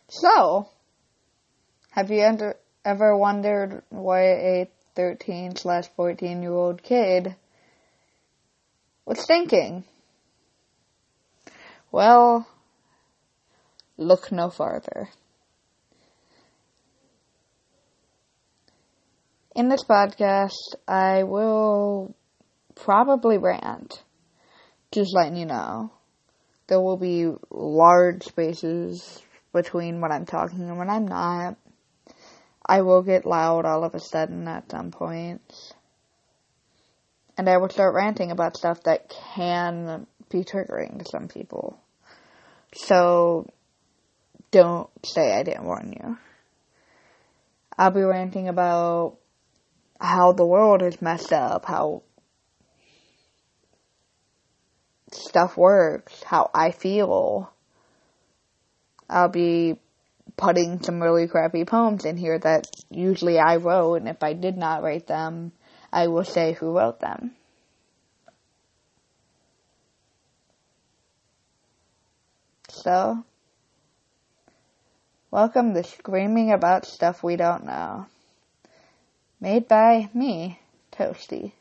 So, have you ever wondered why a 13/14-year-old kid was thinking? Well, look no farther. In this podcast, I will probably rant, just letting you know. There will be large spaces between when I'm talking and when I'm not. I will get loud all of a sudden at some points. And I will start ranting about stuff that can be triggering to some people. So, don't say I didn't warn you. I'll be ranting about how the world is messed up, how stuff works, how I feel. I'll be putting some really crappy poems in here that usually I wrote, and if I did not write them, I will say who wrote them. So, welcome to Screaming About Stuff We Don't Know. Made by me, Toasty.